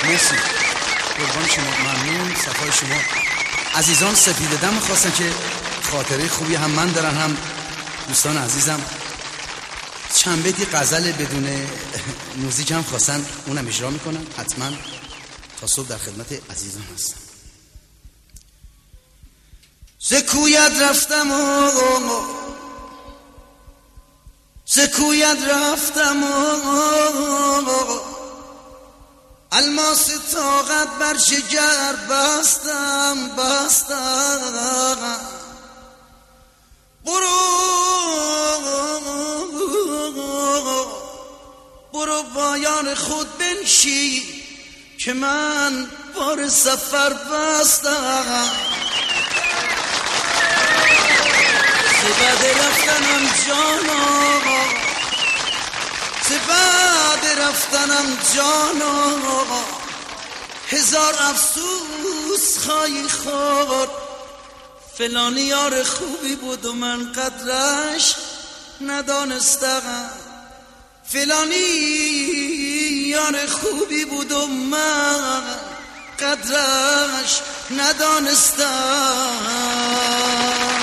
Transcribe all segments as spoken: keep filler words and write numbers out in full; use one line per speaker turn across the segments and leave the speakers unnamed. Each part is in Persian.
مرسی، قربان شما، ممنون، صفای شما. عزیزان سپید دم خواستن که خاطره خوبی هم من دارن هم دوستان عزیزم. چند بیتی غزل بدون موزیک هم خواستن، اونم اجرا میکنم حتما. تا صبح در خدمت عزیزان هستم. زکویت رفتم و زکویت رفتم و الماس طاقت بر شجر بستم بستم برو برو با یار خود بنشی که من بار سفر بستم. بعد رفتنم جانا بعد رفتنم جانا هزار افسوس خواهی خورد. فلانی یار خوبی بود و من قدرش ندانستم. فلانی یار خوبی بود و من قدرش ندانستم.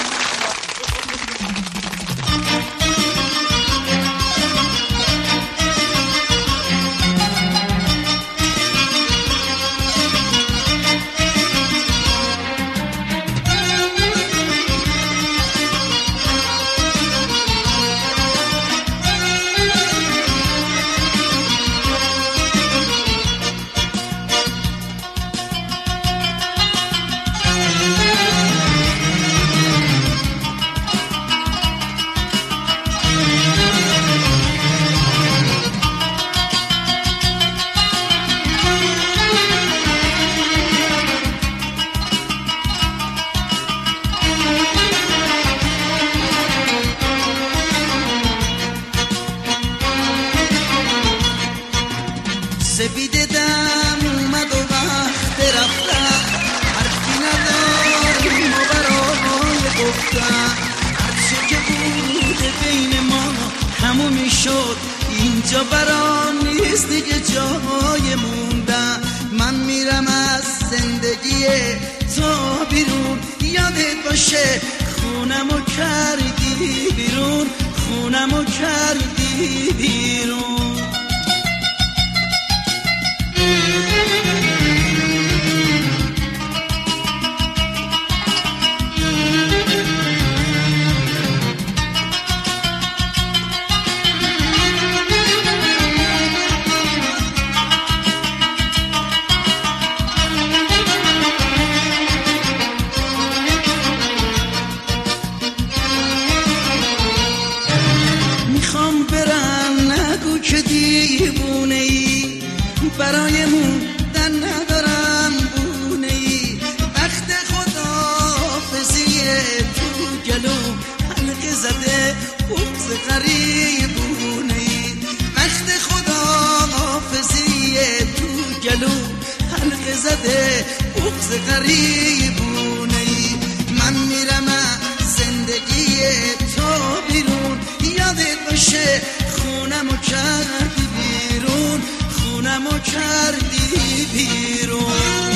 سپید دم اومد و وقت رفتن، حرفی نداریم و برای گفتن. هرچه که بود بین ما تمومی شد، اینجا برا نیست دیگه جای موندن. من میرم از زندگی تا بیرون، یادت باشه خونمو کردی بیرون، خونمو کردی بیرون. میخوام برم نگو که دیوونه ای، برای موندن ندارم بونه ای. وقت خداحافظیه تو گلو حلقه زده بغض غریبونه ای. وقت خداحافظیه تو گلو حلقه زده بغض غریبونه ای. من میرم زندگی تو بیرون، یادت باشه خونمو کردی بیرون، خونمو کردی بیرون.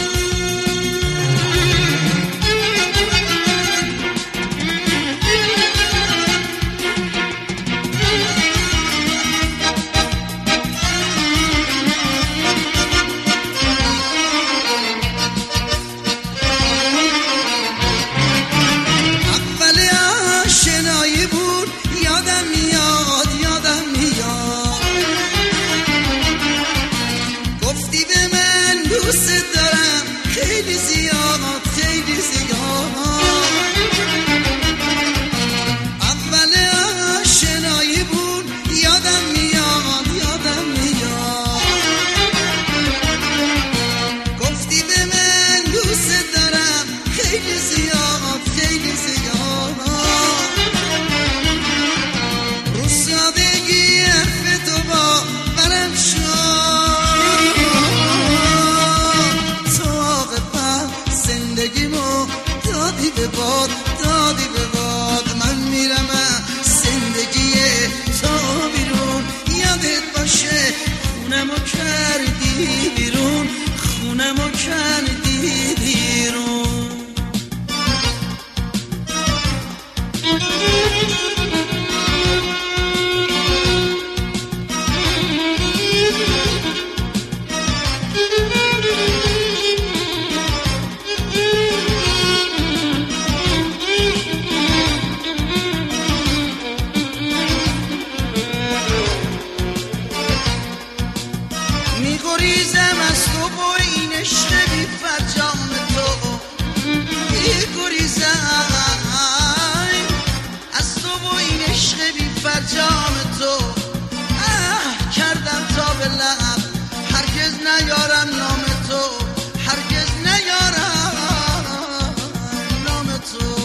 میگریزم از تو با این عشق بی فرجام تو، میگریزم از تو با این عشق بی فرجام تو. اه کردم تا به لب هرگز نیارم نام تو، هرگز نیارم نام تو.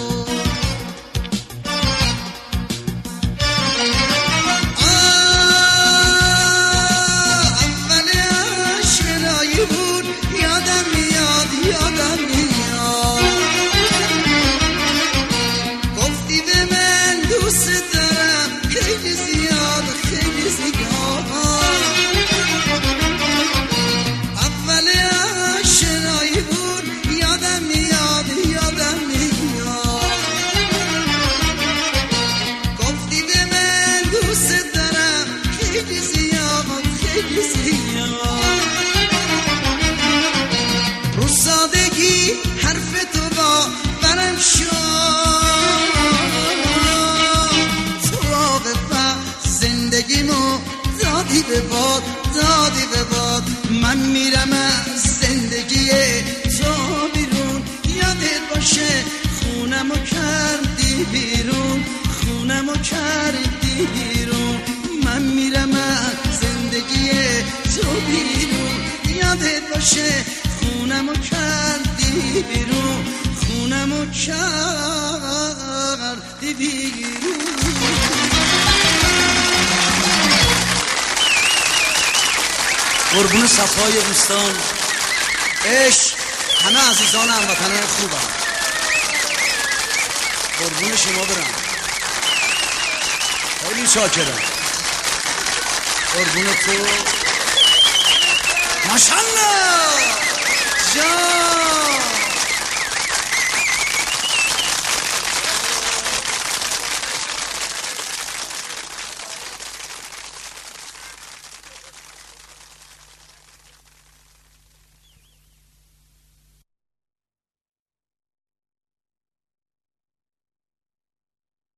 رو سادگی حرف تو با برم شد، تو واقعا زندگیمو دادی به باد، دادی به باد. من میرم از زندگی تو بیرون، یادت باشه خونمو کردی بیرون، خونمو کردی بیرون. من میرم از زندگی تو بیرون، یادت باشه خونمو کردی بیرون، خونمو کردی بیرون.
قربون صفای دوستان، عشق همه عزیزان هموطنان خوبم، قربون شما برم، خیلی شاکرم. قربون تو، ماشاءالله جان.